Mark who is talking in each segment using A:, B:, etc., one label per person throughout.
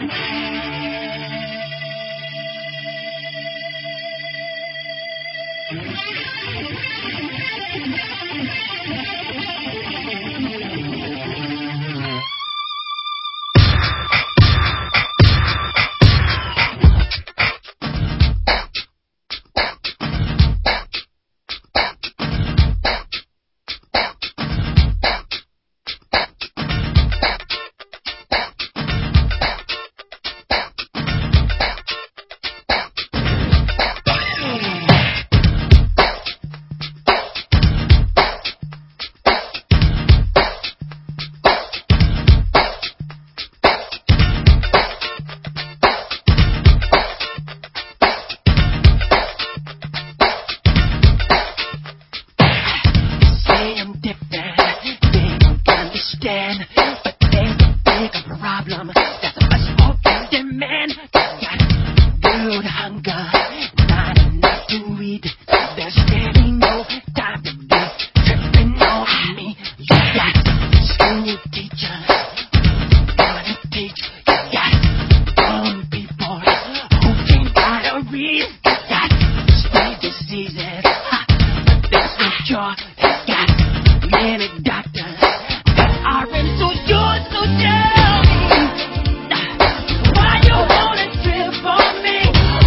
A: But there's a bigger problem. That's a much more demand. Got good hunger, not enough to eat. There's really no time to be tripping on me. You got school teachers who gonna teach. You got grown people who can't gotta read. You got spread diseases, but there's no cure. You got many doctors that aren't so sure. So tell me, why you wanna trip on me?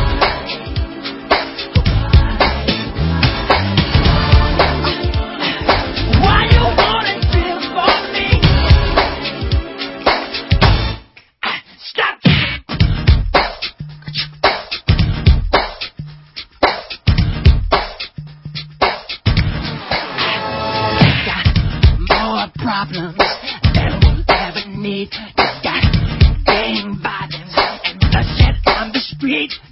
A: Why you wanna trip on me? Stop! Got more problems than we'll ever need. You got gang violence and bloodshed on the street.